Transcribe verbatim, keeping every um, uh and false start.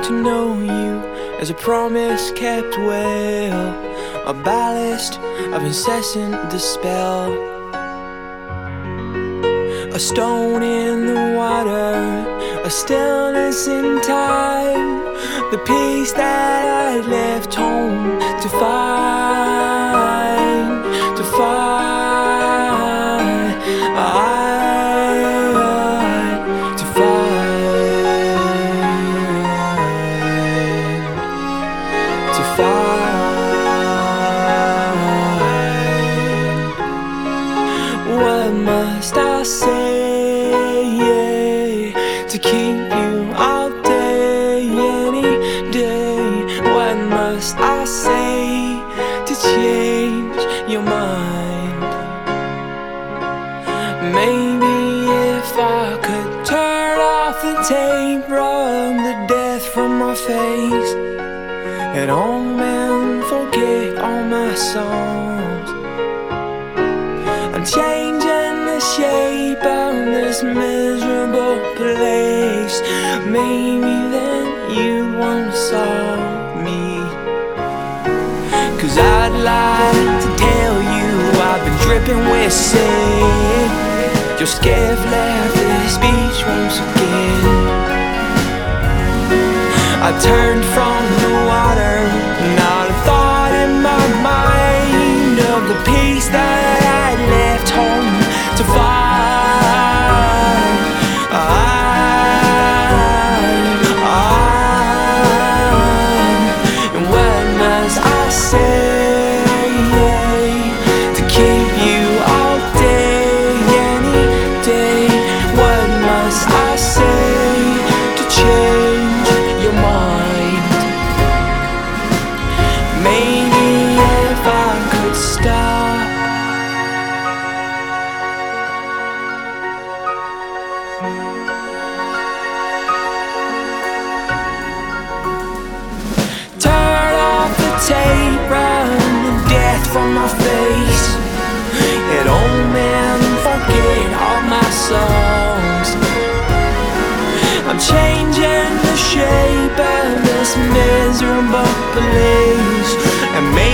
to know you as a promise kept well, a ballast of incessant dispel, a stone in the water, a stillness in time, the peace that I left home to find, to find, I, to find, to find. What must I say to keep you all day, any day? What must I say to change your mind? Maybe if I could turn off the tape, rub the death from my face, and old man forget all my songs. I'm changing the shape of this miserable place. Maybe then you'd want to solve me. Cause I'd like to tell you I've been dripping with sin. Your scared left this beach once again. I turned from the water, not a thought in my mind of the peace that I left home to find. I, I, and what must I say to keep you all day, any day? What must I say to change your mind? Maybe if I could stop, turn off the tape, run the death from my face, and old man forget all my songs. I'm changing the shape of this miserable place, and maybe